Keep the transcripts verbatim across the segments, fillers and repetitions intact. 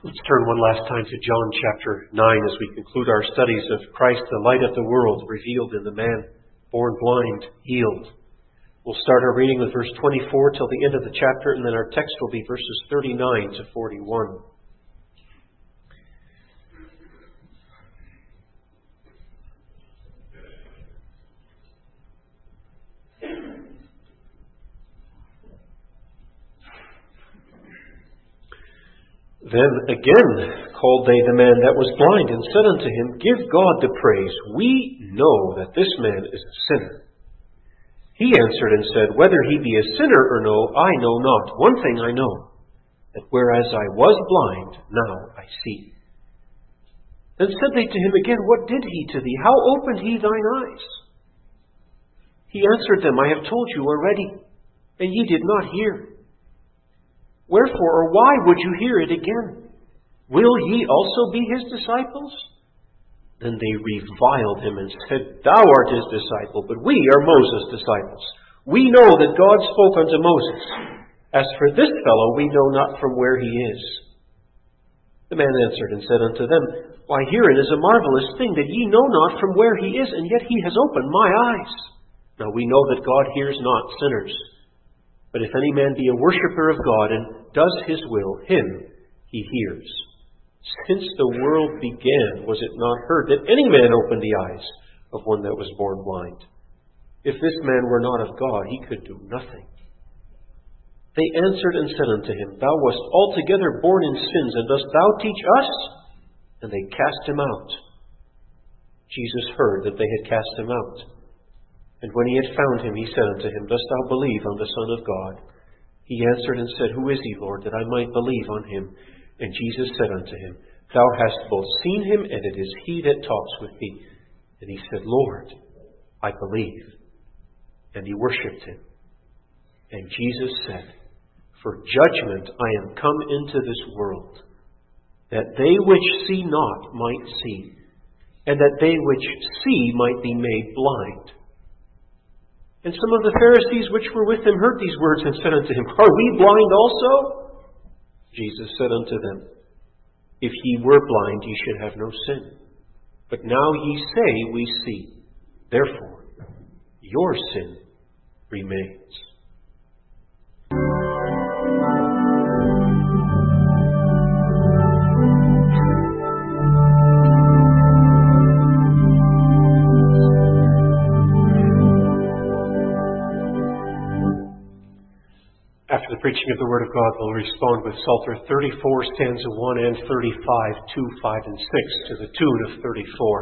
Let's turn one last time to John chapter nine as we conclude our studies of Christ, the light of the world, revealed in the man born blind, healed. We'll start our reading with verse twenty-four till the end of the chapter, and then our text will be verses thirty-nine to forty-one. Then again called they the man that was blind, and said unto him, Give God the praise. We know that this man is a sinner. He answered and said, Whether he be a sinner or no, I know not. One thing I know, that whereas I was blind, now I see. Then said they to him again, What did he to thee? How opened he thine eyes? He answered them, I have told you already, and ye did not hear. Wherefore, or why would you hear it again? Will ye also be his disciples? Then they reviled him and said, Thou art his disciple, but we are Moses' disciples. We know that God spoke unto Moses. As for this fellow, we know not from where he is. The man answered and said unto them, Why, herein is a marvelous thing, that ye know not from where he is, and yet he has opened my eyes. Now we know that God hears not sinners. But if any man be a worshipper of God, and does his will, him he hears. Since the world began, was it not heard that any man opened the eyes of one that was born blind? If this man were not of God, he could do nothing. They answered and said unto him, Thou wast altogether born in sins, and dost thou teach us? And they cast him out. Jesus heard that they had cast him out. And when he had found him, he said unto him, Dost thou believe on the Son of God? He answered and said, Who is he, Lord, that I might believe on him? And Jesus said unto him, Thou hast both seen him, and it is he that talks with thee. And he said, Lord, I believe. And he worshipped him. And Jesus said, For judgment I am come into this world, that they which see not might see, and that they which see might be made blind. And some of the Pharisees which were with him heard these words and said unto him, Are we blind also? Jesus said unto them, If ye were blind, ye should have no sin. But now ye say, We see. Therefore, your sin remains. After the preaching of the Word of God, we'll respond with Psalter thirty-four, stanza one, and thirty-five, two, five, and six, to the tune of thirty-four.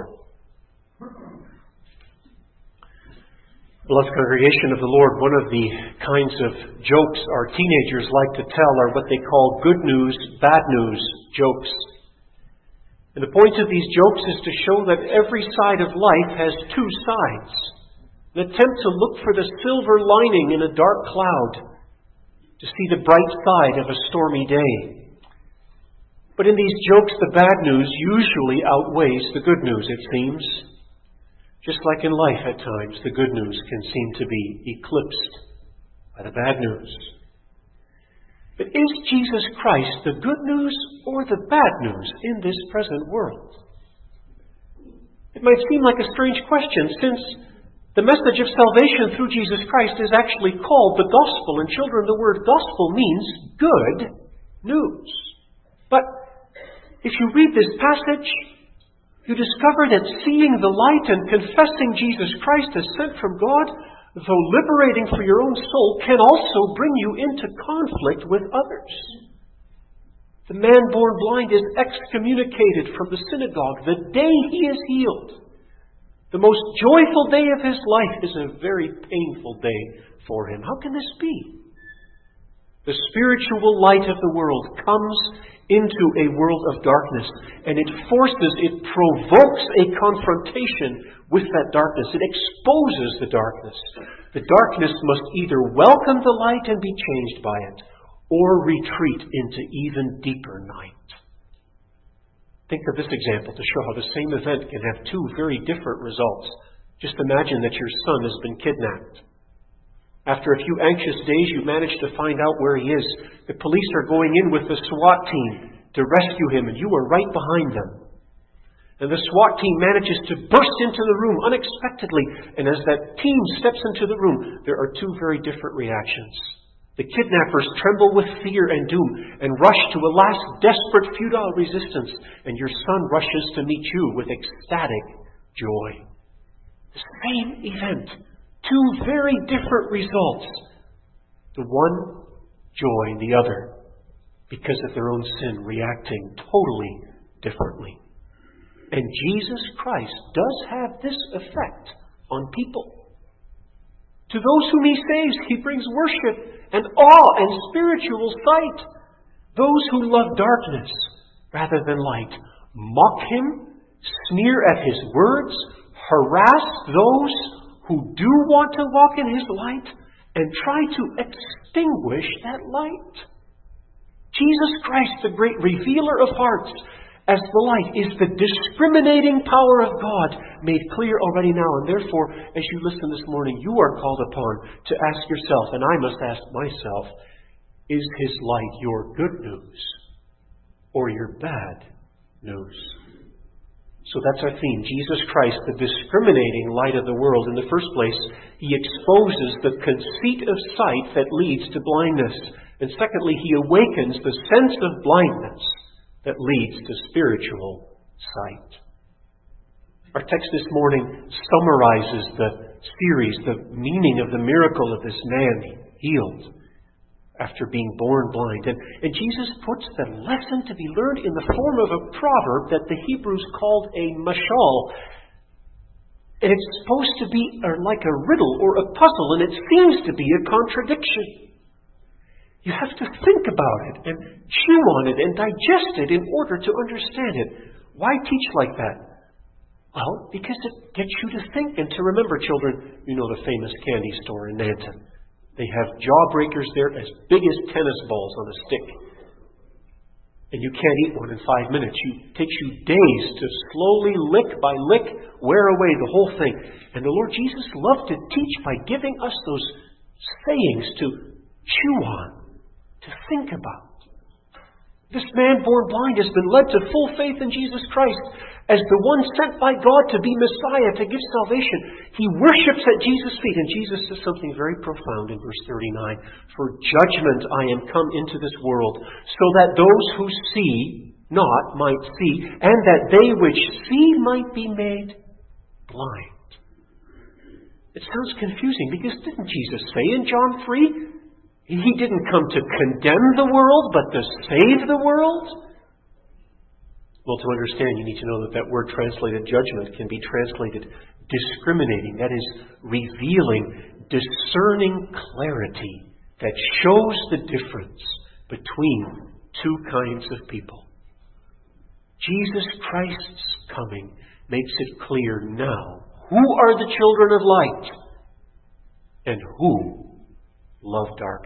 Beloved congregation of the Lord, one of the kinds of jokes our teenagers like to tell are what they call good news, bad news jokes. And the point of these jokes is to show that every side of life has two sides. An attempt to look for the silver lining in a dark cloud, to see the bright side of a stormy day. But in these jokes, the bad news usually outweighs the good news, it seems. Just like in life at times, the good news can seem to be eclipsed by the bad news. But is Jesus Christ the good news or the bad news in this present world? It might seem like a strange question, since the message of salvation through Jesus Christ is actually called the gospel. And children, the word gospel means good news. But if you read this passage, you discover that seeing the light and confessing Jesus Christ as sent from God, though liberating for your own soul, can also bring you into conflict with others. The man born blind is excommunicated from the synagogue the day he is healed. The most joyful day of his life is a very painful day for him. How can this be? The spiritual light of the world comes into a world of darkness, and it forces, it provokes a confrontation with that darkness. It exposes the darkness. The darkness must either welcome the light and be changed by it, or retreat into even deeper night. Think of this example to show how the same event can have two very different results. Just imagine that your son has been kidnapped. After a few anxious days, you manage to find out where he is. The police are going in with the SWAT team to rescue him, and you are right behind them. And the SWAT team manages to burst into the room unexpectedly. And as that team steps into the room, there are two very different reactions. The kidnappers tremble with fear and doom and rush to a last desperate futile resistance. And your son rushes to meet you with ecstatic joy. The same event. Two very different results. The one, joy, the other, because of their own sin, reacting totally differently. And Jesus Christ does have this effect on people. To those whom He saves, He brings worship and awe and spiritual sight. Those who love darkness rather than light mock Him, sneer at His words, harass those who do want to walk in His light, and try to extinguish that light. Jesus Christ, the great revealer of hearts, as the light, is the discriminating power of God made clear already now. And therefore, as you listen this morning, you are called upon to ask yourself, and I must ask myself, is His light your good news or your bad news? So that's our theme. Jesus Christ, the discriminating light of the world. In the first place, He exposes the conceit of sight that leads to blindness. And secondly, He awakens the sense of blindness that leads to spiritual sight. Our text this morning summarizes the series, the meaning of the miracle of this man healed after being born blind. And, and Jesus puts the lesson to be learned in the form of a proverb that the Hebrews called a mashal. And it's supposed to be like a riddle or a puzzle, and it seems to be a contradiction. You have to think about it and chew on it and digest it in order to understand it. Why teach like that? Well, because it gets you to think and to remember. Children, you know the famous candy store in Nanton. They have jawbreakers there as big as tennis balls on a stick. And you can't eat one in five minutes. It takes you days to slowly, lick by lick, wear away the whole thing. And the Lord Jesus loved to teach by giving us those sayings to chew on, to think about. This man born blind has been led to full faith in Jesus Christ as the one sent by God to be Messiah, to give salvation. He worships at Jesus' feet, and Jesus says something very profound in verse thirty-nine. For judgment I am come into this world, so that those who see not might see, and that they which see might be made blind. It sounds confusing, because didn't Jesus say in John three, He didn't come to condemn the world, but to save the world? Well, to understand, you need to know that that word translated judgment can be translated discriminating. That is, revealing, discerning clarity that shows the difference between two kinds of people. Jesus Christ's coming makes it clear now who are the children of light and who love darkness.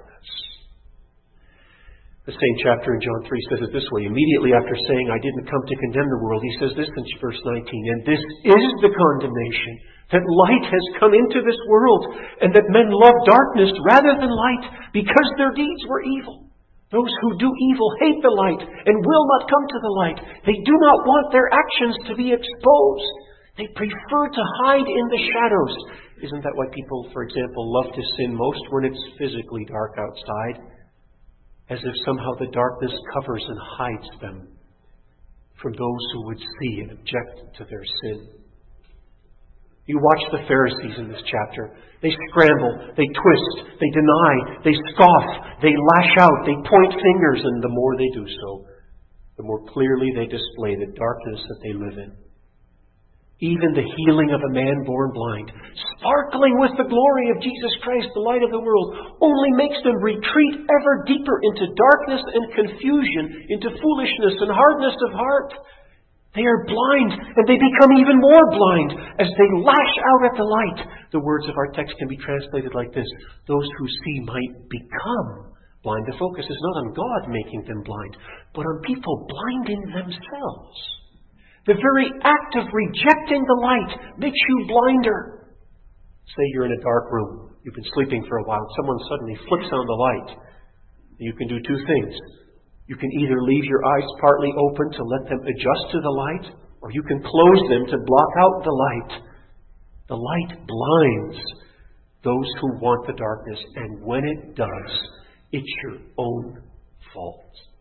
The same chapter in John three says it this way. Immediately after saying, I didn't come to condemn the world, He says this in verse nineteen. And this is the condemnation, that light has come into this world, and that men love darkness rather than light, because their deeds were evil. Those who do evil hate the light and will not come to the light. They do not want their actions to be exposed. They prefer to hide in the shadows. Isn't that why people, for example, love to sin most when it's physically dark outside? As if somehow the darkness covers and hides them from those who would see and object to their sin. You watch the Pharisees in this chapter. They scramble, they twist, they deny, they scoff, they lash out, they point fingers, and the more they do so, the more clearly they display the darkness that they live in. Even the healing of a man born blind, sparkling with the glory of Jesus Christ, the light of the world, only makes them retreat ever deeper into darkness and confusion, into foolishness and hardness of heart. They are blind, and they become even more blind as they lash out at the light. The words of our text can be translated like this: those who see might become blind. The focus is not on God making them blind, but on people blinding themselves. The very act of rejecting the light makes you blinder. Say you're in a dark room. You've been sleeping for a while. Someone suddenly flips on the light. You can do two things. You can either leave your eyes partly open to let them adjust to the light, or you can close them to block out the light. The light blinds those who want the darkness, and when it does, it's your own fault.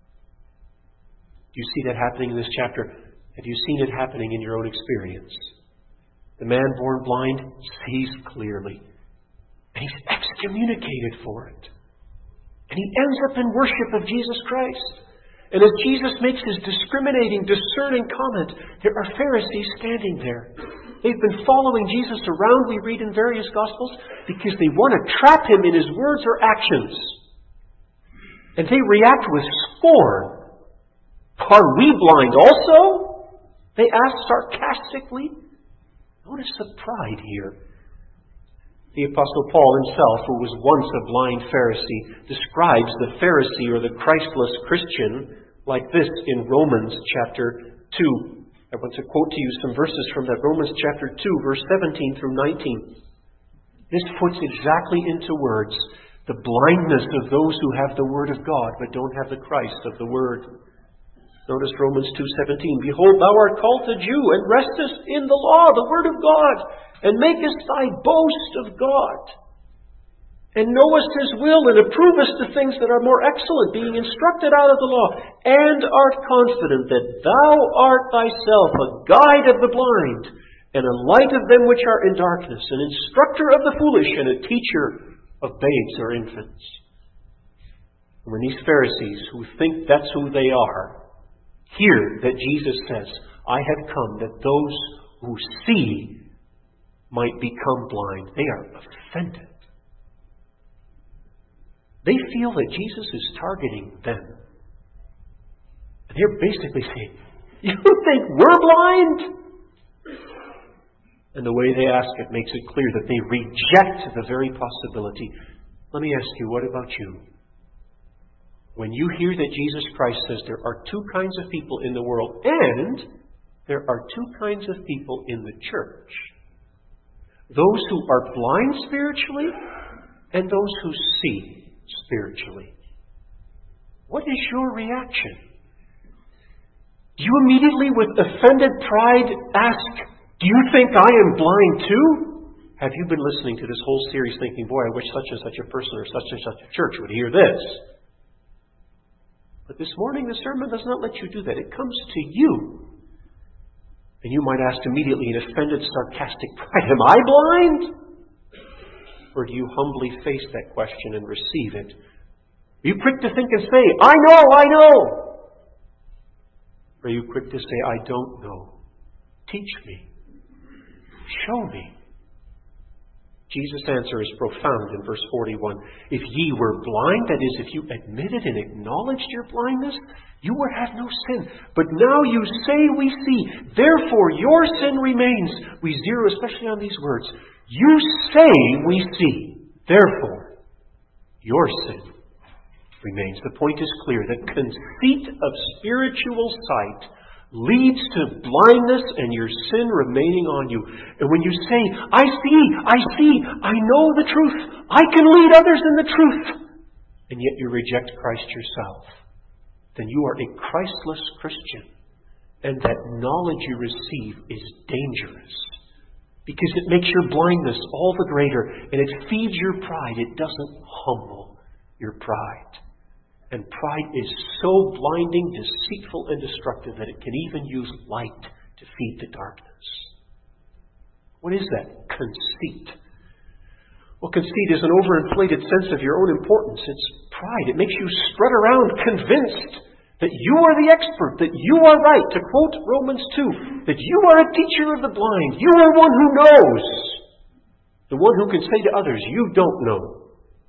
Do you see that happening in this chapter? Have you seen it happening in your own experience? The man born blind sees clearly, and he's excommunicated for it. And he ends up in worship of Jesus Christ. And as Jesus makes his discriminating, discerning comment, there are Pharisees standing there. They've been following Jesus around, we read in various Gospels, because they want to trap him in his words or actions. And they react with scorn. Are we blind also? They ask sarcastically. Notice the pride here. The Apostle Paul himself, who was once a blind Pharisee, describes the Pharisee or the Christless Christian like this in Romans chapter two. I want to quote to you some verses from that. Romans chapter two, verse seventeen through nineteen. This puts exactly into words the blindness of those who have the Word of God but don't have the Christ of the Word. Notice Romans two seventeen. Behold, thou art called a Jew, and restest in the law, the Word of God, and makest thy boast of God, and knowest his will, and approvest the things that are more excellent, being instructed out of the law, and art confident that thou art thyself a guide of the blind, and a light of them which are in darkness, an instructor of the foolish, and a teacher of babes or infants. And when these Pharisees, who think that's who they are, hear that Jesus says, I have come that those who see might become blind, they are offended. They feel that Jesus is targeting them. And they're basically saying, you think we're blind? And the way they ask it makes it clear that they reject the very possibility. Let me ask you, what about you? When you hear that Jesus Christ says there are two kinds of people in the world, and there are two kinds of people in the church. Those who are blind spiritually, and those who see spiritually. What is your reaction? Do you immediately, with offended pride, ask, do you think I am blind too? Have you been listening to this whole series thinking, boy, I wish such and such a person or such and such a church would hear this? But this morning the sermon does not let you do that. It comes to you. And you might ask immediately in offended, sarcastic pride, am I blind? Or do you humbly face that question and receive it? Are you quick to think and say, I know, I know? Or are you quick to say, I don't know? Teach me. Show me. Jesus' answer is profound in verse forty-one. If ye were blind, that is, if you admitted and acknowledged your blindness, you would have no sin. But now you say we see, therefore your sin remains. We zero especially on these words. You say we see, therefore your sin remains. The point is clear. The conceit of spiritual sight leads to blindness and your sin remaining on you. And when you say, I see, I see, I know the truth, I can lead others in the truth, and yet you reject Christ yourself, then you are a Christless Christian. And that knowledge you receive is dangerous, because it makes your blindness all the greater, and it feeds your pride. It doesn't humble your pride. And pride is so blinding, deceitful, and destructive that it can even use light to feed the darkness. What is that? Conceit. Well, conceit is an overinflated sense of your own importance. It's pride. It makes you strut around convinced that you are the expert, that you are right. To quote Romans two, that you are a teacher of the blind. You are one who knows. The one who can say to others, you don't know.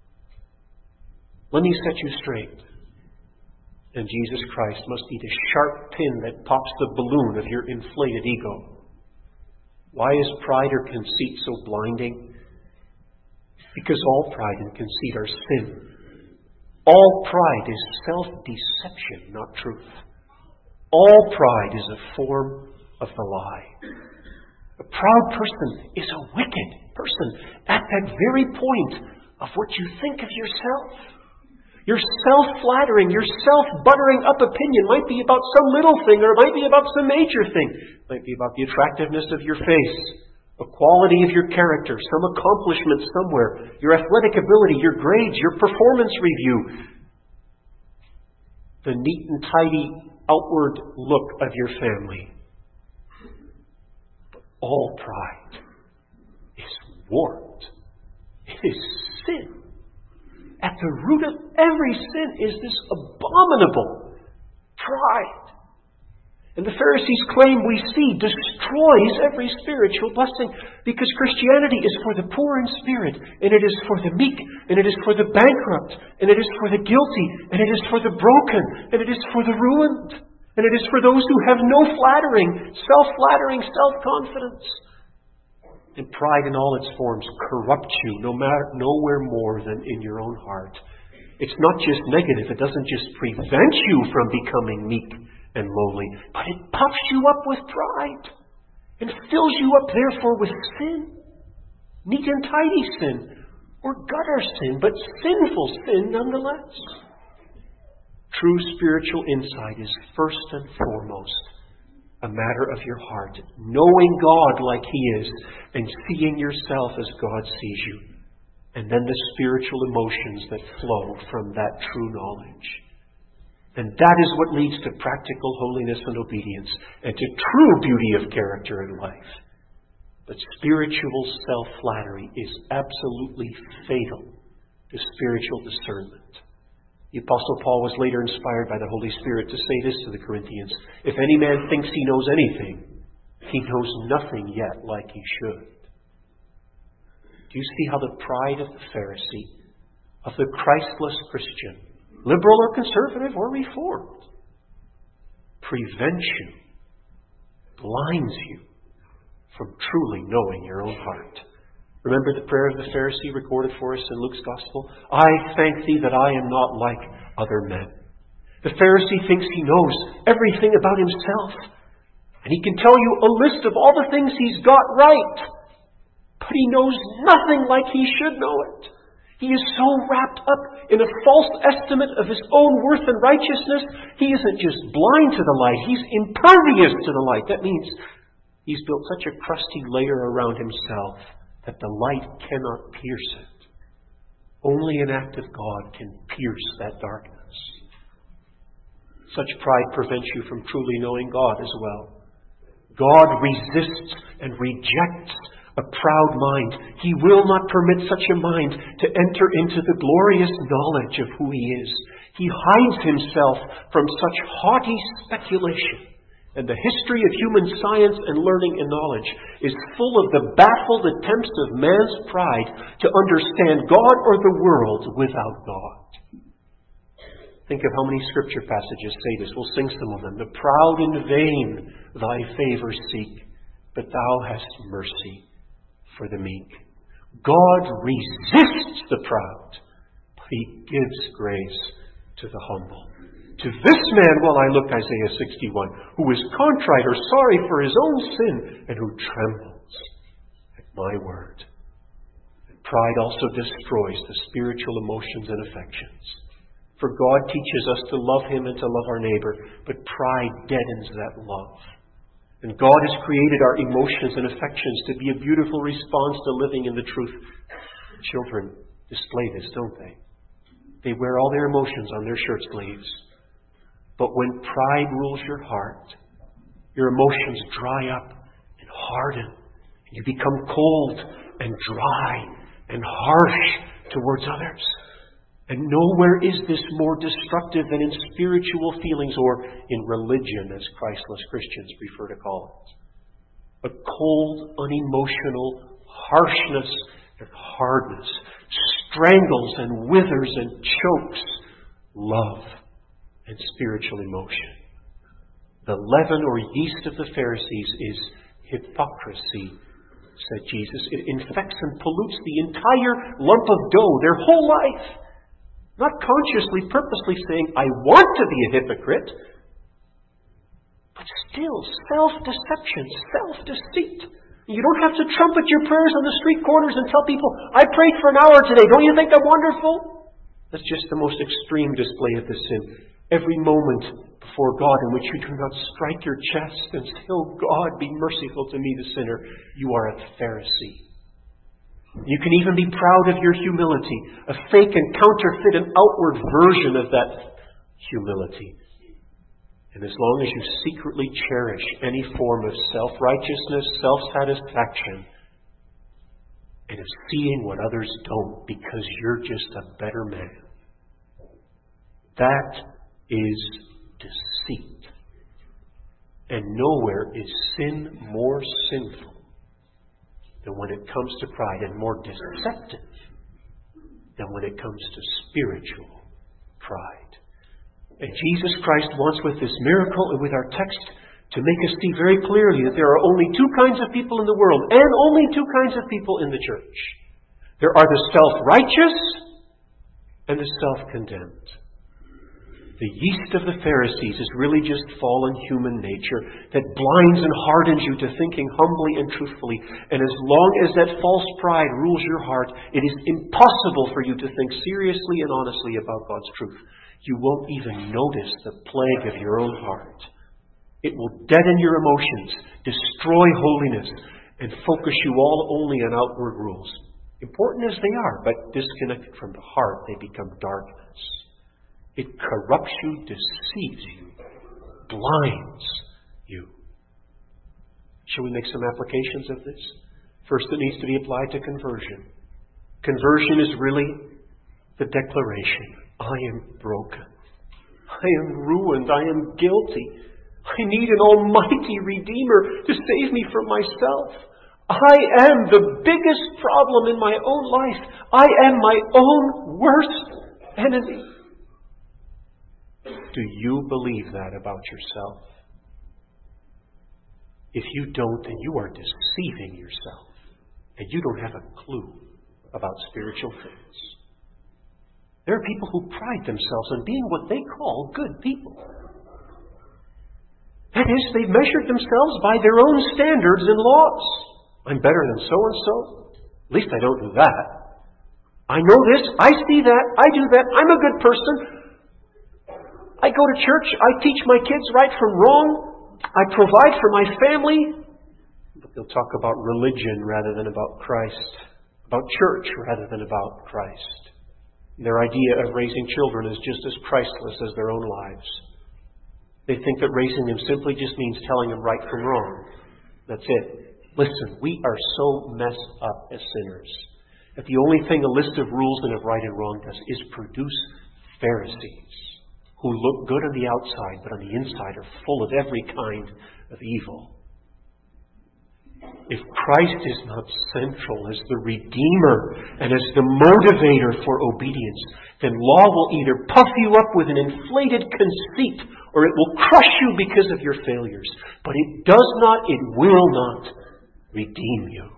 Let me set you straight. And Jesus Christ must be the sharp pin that pops the balloon of your inflated ego. Why is pride or conceit so blinding? Because all pride and conceit are sin. All pride is self-deception, not truth. All pride is a form of the lie. A proud person is a wicked person at that very point of what you think of yourself. Your self-flattering, your self-buttering up opinion might be about some little thing, or it might be about some major thing. It might be about the attractiveness of your face, the quality of your character, some accomplishment somewhere, your athletic ability, your grades, your performance review, the neat and tidy outward look of your family. But all pride is warped. It is sin. At the root of every sin is this abominable pride. And the Pharisees' claim, we see, destroys every spiritual blessing, because Christianity is for the poor in spirit, and it is for the meek, and it is for the bankrupt, and it is for the guilty, and it is for the broken, and it is for the ruined, and it is for those who have no flattering, self-flattering self-confidence. And pride in all its forms corrupts you no matter, nowhere more than in your own heart. It's not just negative. It doesn't just prevent you from becoming meek and lowly, but it puffs you up with pride and fills you up, therefore, with sin. Neat and tidy sin, or gutter sin, but sinful sin nonetheless. True spiritual insight is first and foremost a matter of your heart, knowing God like He is and seeing yourself as God sees you, and then the spiritual emotions that flow from that true knowledge. And that is what leads to practical holiness and obedience, and to true beauty of character in life. But spiritual self-flattery is absolutely fatal to spiritual discernment. The Apostle Paul was later inspired by the Holy Spirit to say this to the Corinthians: if any man thinks he knows anything, he knows nothing yet like he should. Do you see how the pride of the Pharisee, of the Christless Christian, liberal or conservative or reformed, prevents you, blinds you from truly knowing your own heart? Remember the prayer of the Pharisee recorded for us in Luke's Gospel? I thank Thee that I am not like other men. The Pharisee thinks he knows everything about himself, and he can tell you a list of all the things he's got right, but he knows nothing like he should know it. He is so wrapped up in a false estimate of his own worth and righteousness, he isn't just blind to the light, he's impervious to the light. That means he's built such a crusty layer around himself that the light cannot pierce it. Only an act of God can pierce that darkness. Such pride prevents you from truly knowing God as well. God resists and rejects a proud mind. He will not permit such a mind to enter into the glorious knowledge of who He is. He hides Himself from such haughty speculation. And the history of human science and learning and knowledge is full of the baffled attempts of man's pride to understand God or the world without God. Think of how many scripture passages say this. We'll sing some of them. The proud in vain Thy favor seek, but Thou hast mercy for the meek. God resists the proud, but He gives grace to the humble. To this man will I look, Isaiah sixty-one, who is contrite or sorry for his own sin, and who trembles at my word. And pride also destroys the spiritual emotions and affections. For God teaches us to love Him and to love our neighbor, but pride deadens that love. And God has created our emotions and affections to be a beautiful response to living in the truth. Children display this, don't they? They wear all their emotions on their shirt sleeves. But when pride rules your heart, your emotions dry up and harden. And you become cold and dry and harsh towards others. And nowhere is this more destructive than in spiritual feelings or in religion, as Christless Christians prefer to call it. A cold, unemotional harshness and hardness strangles and withers and chokes love and spiritual emotion. The leaven or yeast of the Pharisees is hypocrisy, said Jesus. It infects and pollutes the entire lump of dough, their whole life. Not consciously, purposely saying, I want to be a hypocrite, but still self-deception, self-deceit. You don't have to trumpet your prayers on the street corners and tell people, I prayed for an hour today. Don't you think I'm wonderful? That's just the most extreme display of this sin. Every moment before God in which you do not strike your chest and say, "Oh God, be merciful to me, the sinner," you are a Pharisee. You can even be proud of your humility, a fake and counterfeit and outward version of that humility. And as long as you secretly cherish any form of self-righteousness, self-satisfaction, and of seeing what others don't because you're just a better man, that is deceit. And nowhere is sin more sinful than when it comes to pride, and more deceptive than when it comes to spiritual pride. And Jesus Christ wants, with this miracle and with our text, to make us see very clearly that there are only two kinds of people in the world, and only two kinds of people in the church. There are the self-righteous and the self-condemned. The yeast of the Pharisees is really just fallen human nature that blinds and hardens you to thinking humbly and truthfully. And as long as that false pride rules your heart, it is impossible for you to think seriously and honestly about God's truth. You won't even notice the plague of your own heart. It will deaden your emotions, destroy holiness, and focus you all only on outward rules. Important as they are, but disconnected from the heart, they become darkness. It corrupts you, deceives you, blinds you. Shall we make some applications of this? First, it needs to be applied to conversion. Conversion is really the declaration, I am broken. I am ruined. I am guilty. I need an almighty Redeemer to save me from myself. I am the biggest problem in my own life. I am my own worst enemy. Do you believe that about yourself? If you don't, then you are deceiving yourself. And you don't have a clue about spiritual things. There are people who pride themselves on being what they call good people. That is, they've measured themselves by their own standards and laws. I'm better than so-and-so. At least I don't do that. I know this. I see that. I do that. I'm a good person. I go to church. I teach my kids right from wrong. I provide for my family. But they'll talk about religion rather than about Christ. About church rather than about Christ. Their idea of raising children is just as Christless as their own lives. They think that raising them simply just means telling them right from wrong. That's it. Listen, we are so messed up as sinners that the only thing a list of rules and of right and wrong does is produce Pharisees who look good on the outside, but on the inside are full of every kind of evil. If Christ is not central as the Redeemer and as the motivator for obedience, then law will either puff you up with an inflated conceit or it will crush you because of your failures. But it does not, it will not redeem you.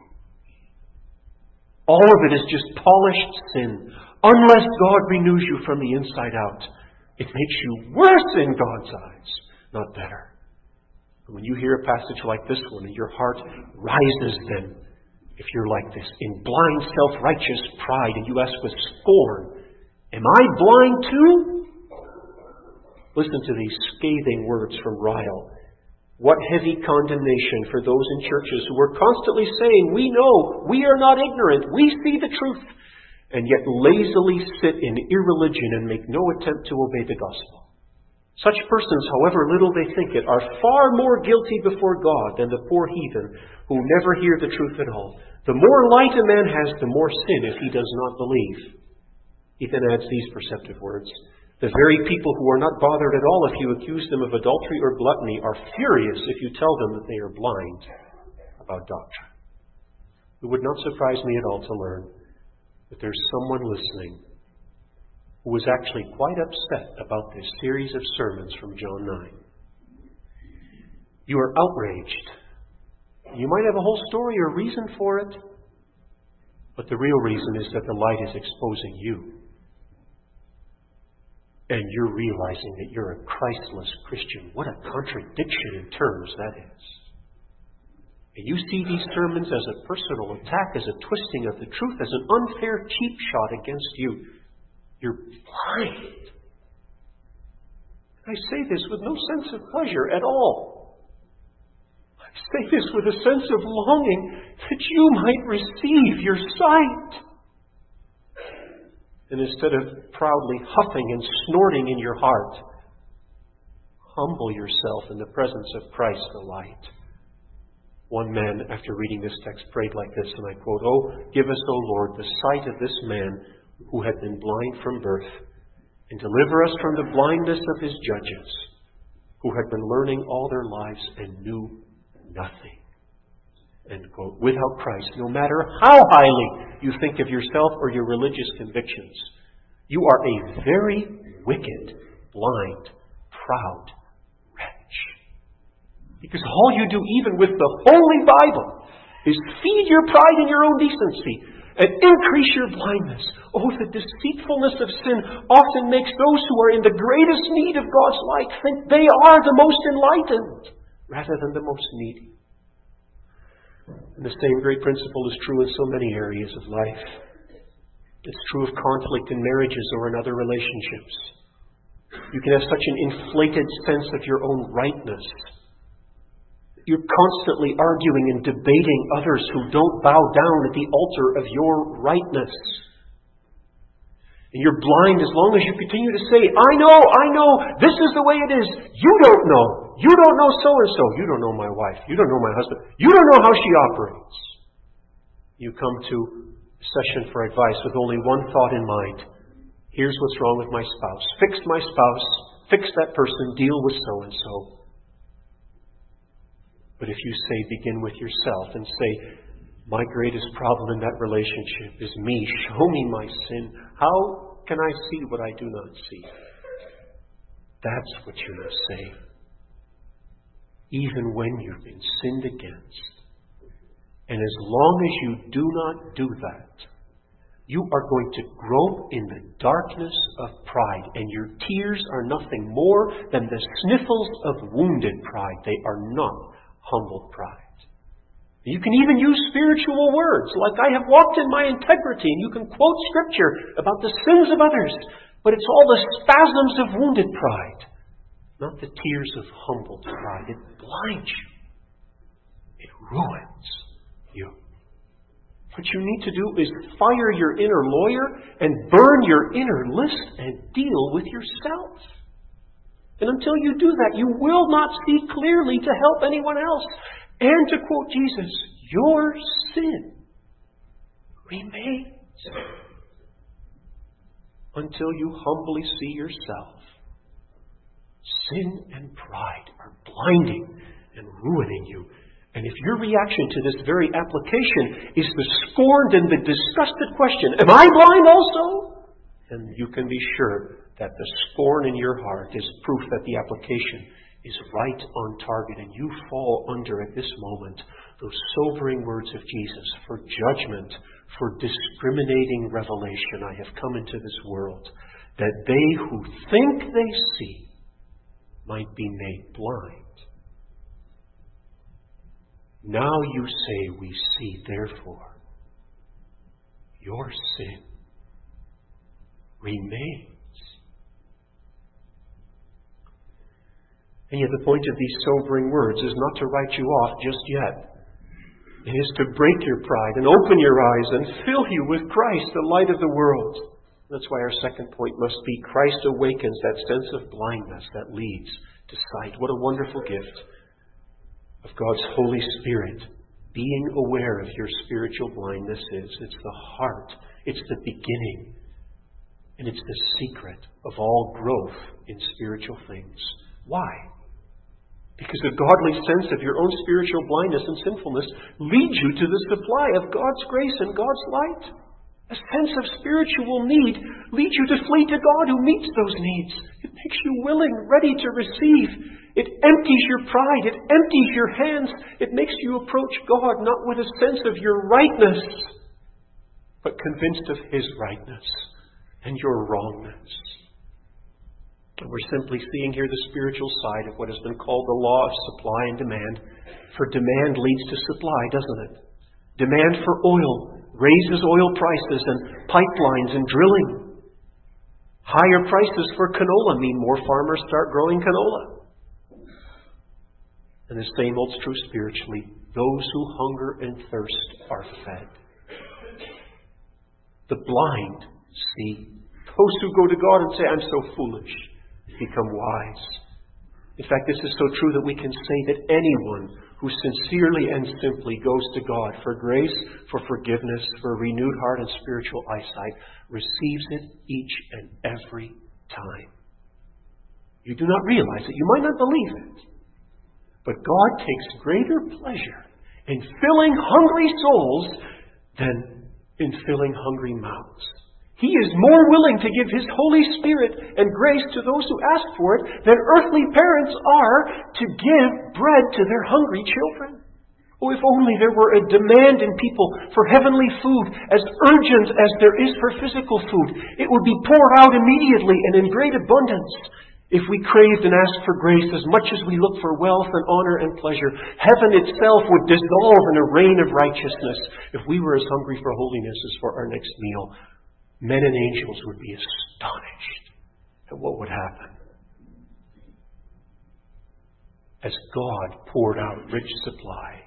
All of it is just polished sin. Unless God renews you from the inside out, it makes you worse in God's eyes, not better. When you hear a passage like this one, and your heart rises then, if you're like this, in blind self-righteous pride, and you ask with scorn, am I blind too? Listen to these scathing words from Ryle. What heavy condemnation for those in churches who are constantly saying, we know, we are not ignorant, we see the truth, and yet lazily sit in irreligion and make no attempt to obey the gospel. Such persons, however little they think it, are far more guilty before God than the poor heathen who never hear the truth at all. The more light a man has, the more sin if he does not believe. He then adds these perceptive words. The very people who are not bothered at all if you accuse them of adultery or gluttony are furious if you tell them that they are blind about doctrine. It would not surprise me at all to learn that there's someone listening who was actually quite upset about this series of sermons from John nine. You are outraged. You might have a whole story or reason for it, but the real reason is that the light is exposing you. And you're realizing that you're a Christless Christian. What a contradiction in terms that is. And you see these sermons as a personal attack, as a twisting of the truth, as an unfair cheap shot against you. You're blind. I say this with no sense of pleasure at all. I say this with a sense of longing that you might receive your sight. And instead of proudly huffing and snorting in your heart, humble yourself in the presence of Christ the light. One man, after reading this text, prayed like this, and I quote, "Oh, give us, O Lord, the sight of this man who had been blind from birth, and deliver us from the blindness of his judges, who had been learning all their lives and knew nothing." End quote. Without Christ, no matter how highly you think of yourself or your religious convictions, you are a very wicked, blind, proud wretch. Because all you do, even with the Holy Bible, is feed your pride and your own decency and increase your blindness. Oh, the deceitfulness of sin often makes those who are in the greatest need of God's light think they are the most enlightened rather than the most needy. And the same great principle is true in so many areas of life. It's true of conflict in marriages or in other relationships. You can have such an inflated sense of your own rightness. You're constantly arguing and debating others who don't bow down at the altar of your rightness. And you're blind as long as you continue to say, I know, I know, this is the way it is. You don't know. You don't know so-and-so. You don't know my wife. You don't know my husband. You don't know how she operates. You come to a session for advice with only one thought in mind. Here's what's wrong with my spouse. Fix my spouse. Fix that person. Deal with so-and-so. But if you say, begin with yourself and say, my greatest problem in that relationship is me. Show me my sin. How can I see what I do not see? That's what you must say. Even when you've been sinned against. And as long as you do not do that, you are going to grope in the darkness of pride, and your tears are nothing more than the sniffles of wounded pride. They are not humbled pride. You can even use spiritual words, like I have walked in my integrity, and you can quote Scripture about the sins of others, but it's all the spasms of wounded pride, not the tears of humbled pride. It blinds you. It ruins you. What you need to do is fire your inner lawyer and burn your inner list and deal with yourself. And until you do that, you will not see clearly to help anyone else. And to quote Jesus, your sin remains until you humbly see yourself. Sin and pride are blinding and ruining you. And if your reaction to this very application is the scorned and the disgusted question, am I blind also? Then you can be sure that the scorn in your heart is proof that the application is right on target, and you fall under at this moment those sobering words of Jesus: for judgment, for discriminating revelation I have come into this world, that they who think they see might be made blind. Now you say we see, therefore your sin remains. And yet the point of these sobering words is not to write you off just yet. It is to break your pride and open your eyes and fill you with Christ, the light of the world. That's why our second point must be Christ awakens that sense of blindness that leads to sight. What a wonderful gift of God's Holy Spirit. Being aware of your spiritual blindness is. It's the heart. It's the beginning. And it's the secret of all growth in spiritual things. Why? Because a godly sense of your own spiritual blindness and sinfulness leads you to the supply of God's grace and God's light. A sense of spiritual need leads you to flee to God who meets those needs. It makes you willing, ready to receive. It empties your pride. It empties your hands. It makes you approach God not with a sense of your rightness, but convinced of His rightness and your wrongness. And we're simply seeing here the spiritual side of what has been called the law of supply and demand. For demand leads to supply, doesn't it? Demand for oil raises oil prices and pipelines and drilling. Higher prices for canola mean more farmers start growing canola. And the same holds true spiritually. Those who hunger and thirst are fed. The blind see. Those who go to God and say, I'm so foolish, become wise. In fact, this is so true that we can say that anyone who sincerely and simply goes to God for grace, for forgiveness, for a renewed heart and spiritual eyesight, receives it each and every time. You do not realize it. You might not believe it. But God takes greater pleasure in filling hungry souls than in filling hungry mouths. He is more willing to give His Holy Spirit and grace to those who ask for it than earthly parents are to give bread to their hungry children. Oh, if only there were a demand in people for heavenly food as urgent as there is for physical food. It would be poured out immediately and in great abundance. If we craved and asked for grace as much as we look for wealth and honor and pleasure, heaven itself would dissolve in a rain of righteousness. If we were as hungry for holiness as for our next meal, men and angels would be astonished at what would happen. As God poured out rich supply,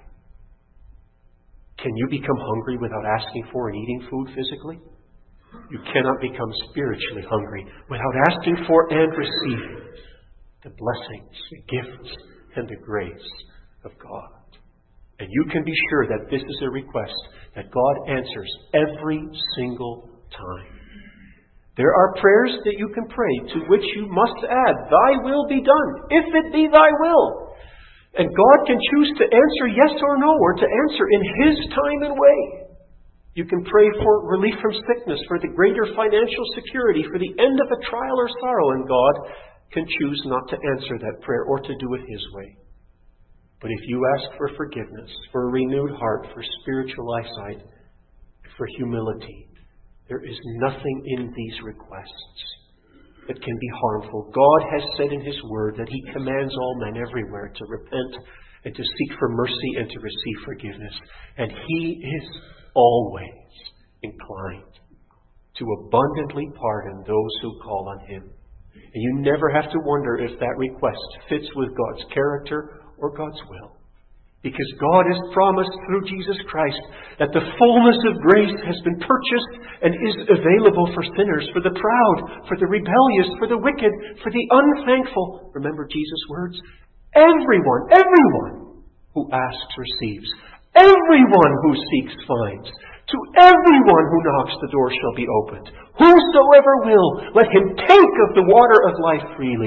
can you become hungry without asking for and eating food physically? You cannot become spiritually hungry without asking for and receiving the blessings, the gifts, and the grace of God. And you can be sure that this is a request that God answers every single time. There are prayers that you can pray to which you must add, Thy will be done, if it be Thy will. And God can choose to answer yes or no, or to answer in His time and way. You can pray for relief from sickness, for the greater financial security, for the end of a trial or sorrow, and God can choose not to answer that prayer or to do it His way. But if you ask for forgiveness, for a renewed heart, for spiritual eyesight, for humility, there is nothing in these requests that can be harmful. God has said in His Word that He commands all men everywhere to repent and to seek for mercy and to receive forgiveness. And He is always inclined to abundantly pardon those who call on Him. And you never have to wonder if that request fits with God's character or God's will. Because God has promised through Jesus Christ that the fullness of grace has been purchased and is available for sinners, for the proud, for the rebellious, for the wicked, for the unthankful. Remember Jesus' words? Everyone, everyone who asks receives. Everyone who seeks finds. To everyone who knocks the door shall be opened. Whosoever will, let him take of the water of life freely.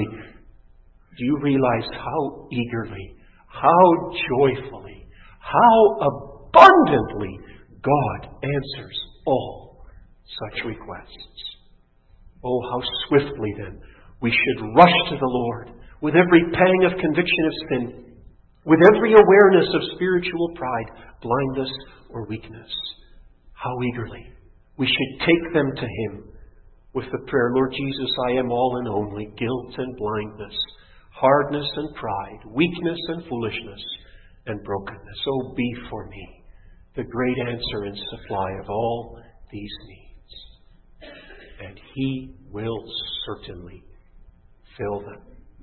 Do you realize how eagerly, how joyfully, how abundantly God answers all such requests? Oh, how swiftly then we should rush to the Lord with every pang of conviction of sin, with every awareness of spiritual pride, blindness, or weakness. How eagerly we should take them to Him with the prayer, Lord Jesus, I am all and only guilt and blindness, hardness and pride, weakness and foolishness, and brokenness. Oh, be for me the great answer and supply of all these needs. And He will certainly fill them.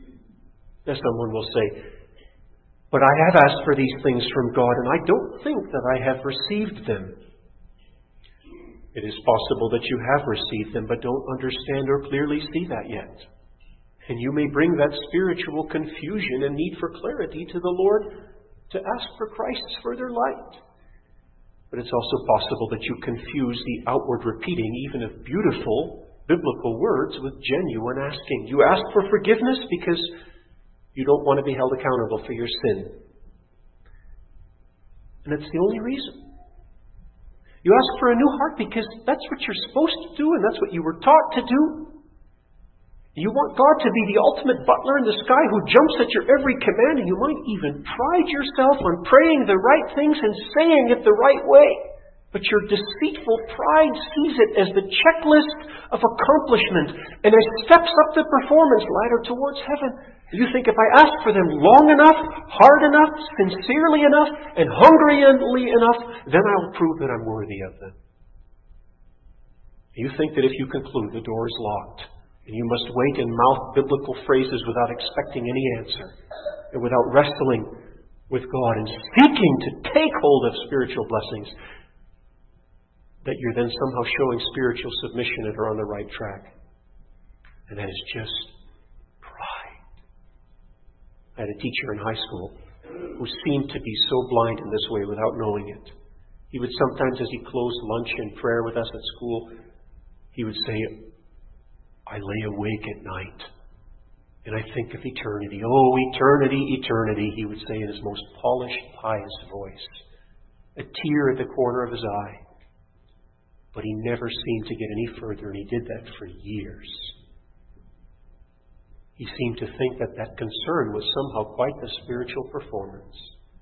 Now someone will say, but I have asked for these things from God, and I don't think that I have received them. It is possible that you have received them, but don't understand or clearly see that yet. And you may bring that spiritual confusion and need for clarity to the Lord to ask for Christ's further light. But it's also possible that you confuse the outward repeating, even of beautiful biblical words, with genuine asking. You ask for forgiveness because you don't want to be held accountable for your sin. And that's the only reason. You ask for a new heart because that's what you're supposed to do and that's what you were taught to do. You want God to be the ultimate butler in the sky who jumps at your every command, and you might even pride yourself on praying the right things and saying it the right way. But your deceitful pride sees it as the checklist of accomplishment and it steps up the performance ladder towards heaven. You think if I ask for them long enough, hard enough, sincerely enough, and hungrily enough, then I'll prove that I'm worthy of them. You think that if you conclude the door is locked, And you must wait and mouth biblical phrases without expecting any answer, and without wrestling with God and seeking to take hold of spiritual blessings, that you're then somehow showing spiritual submission and are on the right track. And that is just pride. I had a teacher in high school who seemed to be so blind in this way without knowing it. He would sometimes, as he closed lunch and prayer with us at school, he would say, I lay awake at night and I think of eternity. Oh, eternity, eternity, he would say in his most polished, pious voice. A tear at the corner of his eye. But he never seemed to get any further, and he did that for years. He seemed to think that that concern was somehow quite the spiritual performance.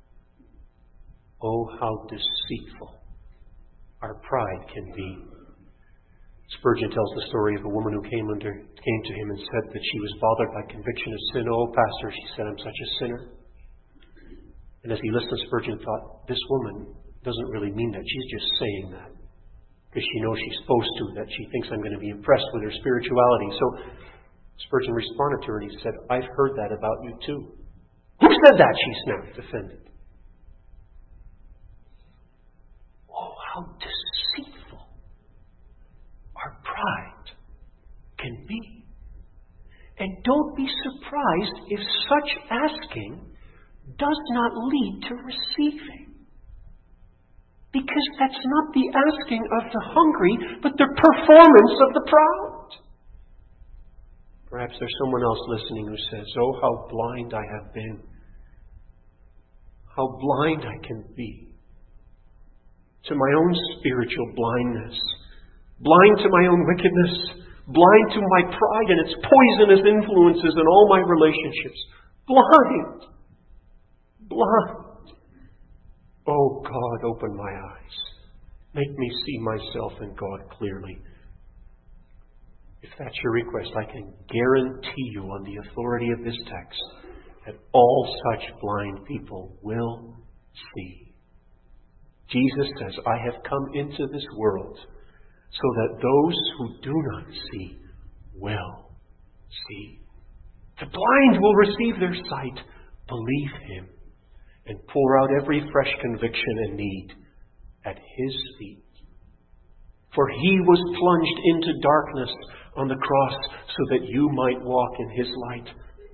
Oh, how deceitful our pride can be. Spurgeon tells the story of a woman who came under came to him and said that she was bothered by conviction of sin. Oh, Pastor, she said, I'm such a sinner. And as he listened, Spurgeon thought, this woman doesn't really mean that. She's just saying that because she knows she's supposed to, that she thinks I'm going to be impressed with her spirituality. So Spurgeon responded to her and he said, I've heard that about you too. Who said that? She snapped, offended. Oh, how deceitful our pride can be. And don't be surprised if such asking does not lead to receiving. Because that's not the asking of the hungry, but the performance of the proud. Perhaps there's someone else listening who says, oh, how blind I have been. How blind I can be to my own spiritual blindness. Blind to my own wickedness. Blind to my pride and its poisonous influences in all my relationships. Blind. Blind. Oh God, open my eyes. Make me see myself and God clearly. If that's your request, I can guarantee you on the authority of this text that all such blind people will see. Jesus says, I have come into this world so that those who do not see will see. The blind will receive their sight, believe Him, and pour out every fresh conviction and need at His feet. For He was plunged into darkness on the cross so that you might walk in His light.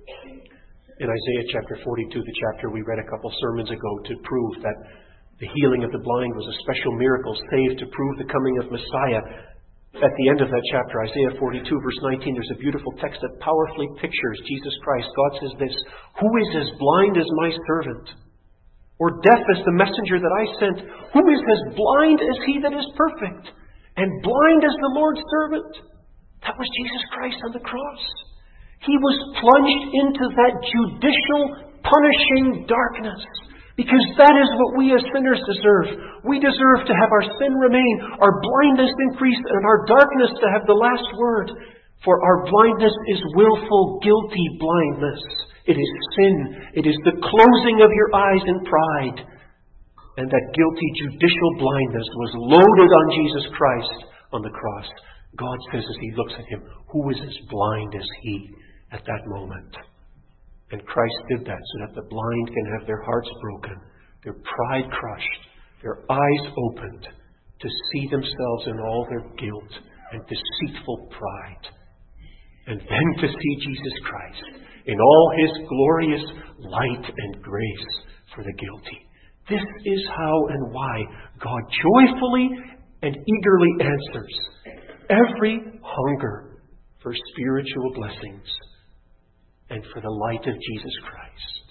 In Isaiah chapter forty-two, the chapter we read a couple sermons ago, to prove that the healing of the blind was a special miracle, save to prove the coming of Messiah. At the end of that chapter, Isaiah forty-two, verse nineteen, there's a beautiful text that powerfully pictures Jesus Christ. God says this, who is as blind as my servant? Or deaf as the messenger that I sent? Who is as blind as he that is perfect? And blind as the Lord's servant? That was Jesus Christ on the cross. He was plunged into that judicial, punishing darkness. Because that is what we as sinners deserve. We deserve to have our sin remain, our blindness increase, and our darkness to have the last word. For our blindness is willful, guilty blindness. It is sin. It is the closing of your eyes in pride. And that guilty judicial blindness was loaded on Jesus Christ on the cross. God says as He looks at Him, who is as blind as He at that moment? And Christ did that so that the blind can have their hearts broken, their pride crushed, their eyes opened to see themselves in all their guilt and deceitful pride. And then to see Jesus Christ in all His glorious light and grace for the guilty. This is how and why God joyfully and eagerly answers every hunger for spiritual blessings and for the light of Jesus Christ.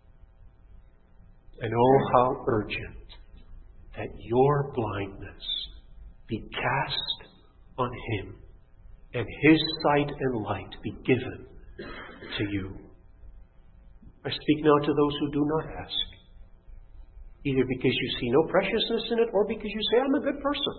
And oh, how urgent that your blindness be cast on Him and His sight and light be given to you. I speak now to those who do not ask, either because you see no preciousness in it or because you say, I'm a good person.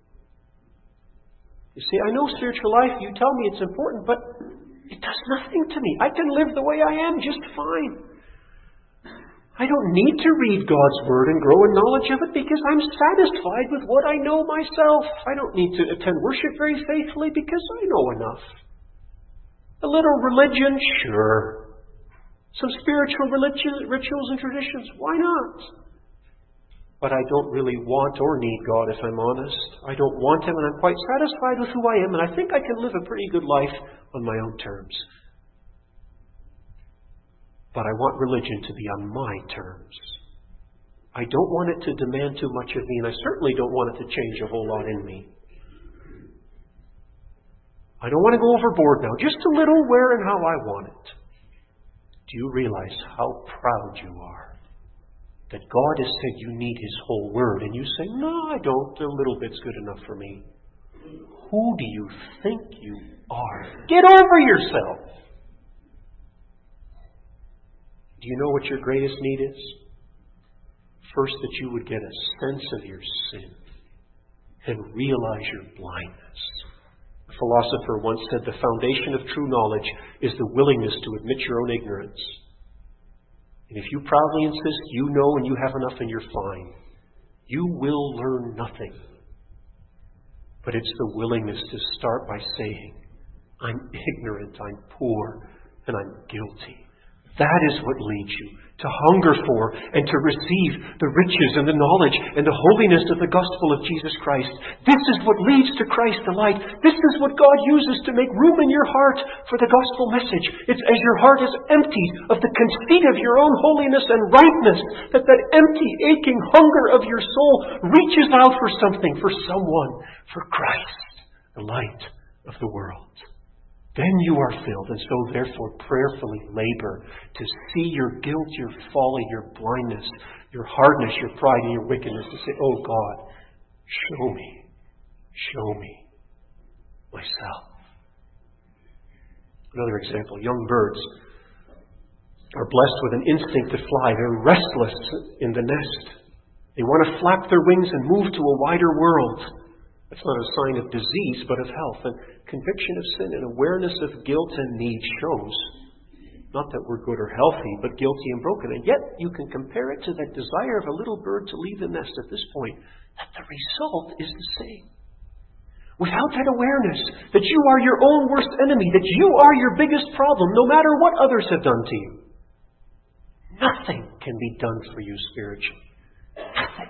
You say, I know spiritual life, you tell me it's important, but it does nothing to me. I can live the way I am just fine. I don't need to read God's Word and grow in knowledge of it because I'm satisfied with what I know myself. I don't need to attend worship very faithfully because I know enough. A little religion? Sure. Some spiritual religi- rituals and traditions? Why not? But I don't really want or need God, if I'm honest. I don't want Him, and I'm quite satisfied with who I am, and I think I can live a pretty good life on my own terms. But I want religion to be on my terms. I don't want it to demand too much of me, and I certainly don't want it to change a whole lot in me. I don't want to go overboard now, just a little where and how I want it. Do you realize how proud you are? That God has said you need His whole Word, and you say, no, I don't. A little bit's good enough for me. Who do you think you are? Get over yourself! Do you know what your greatest need is? First, that you would get a sense of your sin and realize your blindness. A philosopher once said the foundation of true knowledge is the willingness to admit your own ignorance. And if you proudly insist you know and you have enough and you're fine, you will learn nothing. But it's the willingness to start by saying, I'm ignorant, I'm poor, and I'm guilty. That is what leads you to hunger for and to receive the riches and the knowledge and the holiness of the gospel of Jesus Christ. This is what leads to Christ's delight. This is what God uses to make room in your heart for the gospel message. It's as your heart is emptied of the conceit of your own holiness and rightness that that empty, aching hunger of your soul reaches out for something, for someone, for Christ, the light of the world. Then you are filled, and so therefore prayerfully labor to see your guilt, your folly, your blindness, your hardness, your pride, and your wickedness, to say, oh God, show me, show me myself. Another example, young birds are blessed with an instinct to fly. They're restless in the nest. They want to flap their wings and move to a wider world. That's not a sign of disease, but of health. And conviction of sin and awareness of guilt and need shows, not that we're good or healthy, but guilty and broken. And yet you can compare it to that desire of a little bird to leave the nest at this point, that the result is the same. Without that awareness that you are your own worst enemy, that you are your biggest problem, no matter what others have done to you, nothing can be done for you spiritually. Nothing.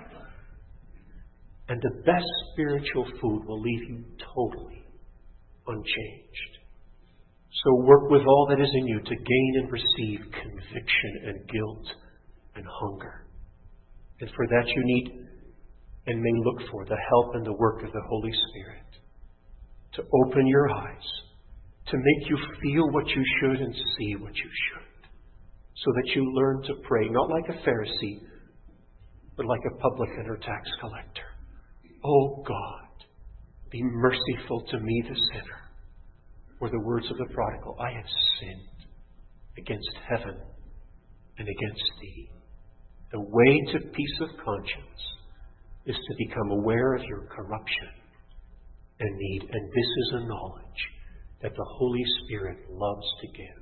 And the best spiritual food will leave you totally unchanged. So work with all that is in you to gain and receive conviction and guilt and hunger. And for that you need and may look for the help and the work of the Holy Spirit to open your eyes, to make you feel what you should and see what you should, so that you learn to pray, not like a Pharisee, but like a publican or tax collector. Oh God, be merciful to me, the sinner. Or the words of the prodigal, I have sinned against heaven and against thee. The way to peace of conscience is to become aware of your corruption and need. And this is a knowledge that the Holy Spirit loves to give.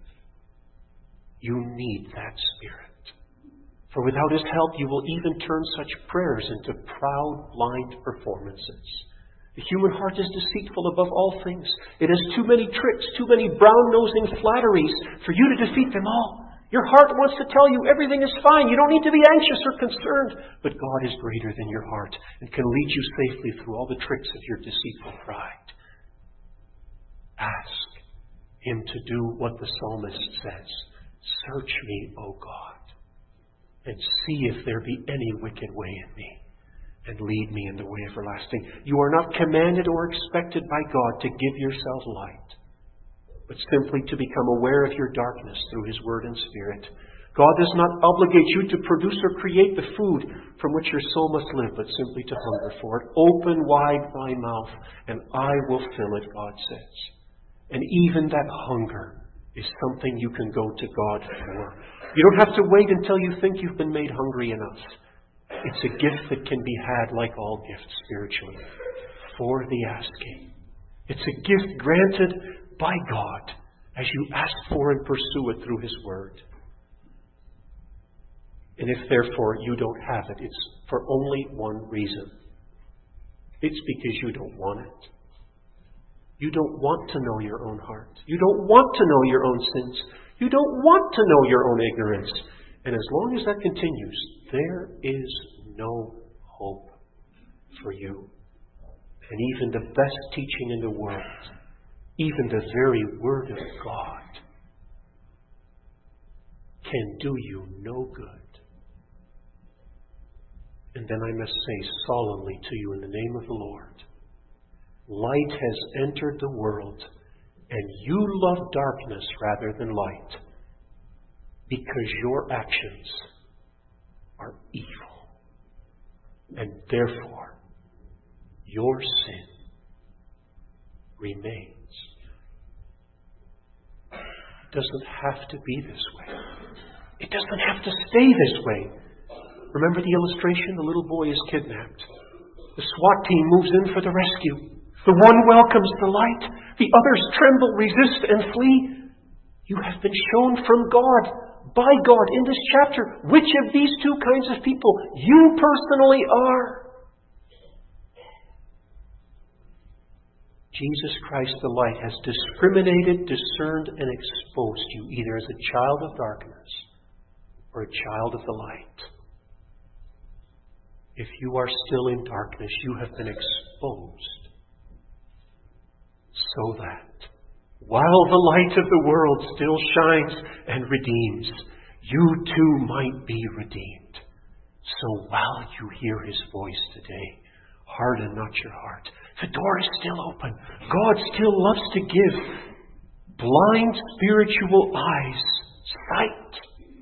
You need that Spirit. For without His help, you will even turn such prayers into proud, blind performances. The human heart is deceitful above all things. It has too many tricks, too many brown-nosing flatteries for you to defeat them all. Your heart wants to tell you everything is fine. You don't need to be anxious or concerned. But God is greater than your heart and can lead you safely through all the tricks of your deceitful pride. Ask Him to do what the psalmist says. Search me, O God, and see if there be any wicked way in me, and lead me in the way everlasting. You are not commanded or expected by God to give yourself light, but simply to become aware of your darkness through His Word and Spirit. God does not obligate you to produce or create the food from which your soul must live, but simply to hunger for it. Open wide thy mouth, and I will fill it, God says. And even that hunger is something you can go to God for. You don't have to wait until you think you've been made hungry enough. It's a gift that can be had, like all gifts spiritually, for the asking. It's a gift granted by God as you ask for and pursue it through His Word. And if therefore you don't have it, it's for only one reason. It's because you don't want it. You don't want to know your own heart. You don't want to know your own sins. You don't want to know your own ignorance. And as long as that continues, there is no hope for you. And even the best teaching in the world, even the very Word of God, can do you no good. And then I must say solemnly to you in the name of the Lord, light has entered the world, and you love darkness rather than light, because your actions are evil. And therefore, your sin remains. It doesn't have to be this way. It doesn't have to stay this way. Remember the illustration? The little boy is kidnapped. The SWAT team moves in for the rescue. The one welcomes the light. The others tremble, resist, and flee. You have been shown from God, by God, in this chapter, which of these two kinds of people you personally are. Jesus Christ the light has discriminated, discerned, and exposed you either as a child of darkness or a child of the light. If you are still in darkness, you have been exposed so that while the light of the world still shines and redeems, you too might be redeemed. So while you hear His voice today, harden not your heart. The door is still open. God still loves to give blind spiritual eyes sight.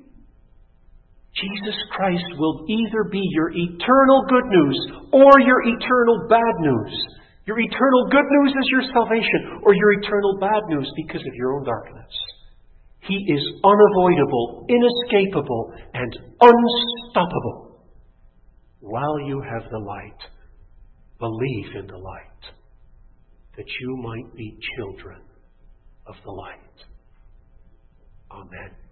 Jesus Christ will either be your eternal good news or your eternal bad news. Your eternal good news is your salvation, or your eternal bad news because of your own darkness. He is unavoidable, inescapable, and unstoppable. While you have the light, believe in the light, that you might be children of the light. Amen.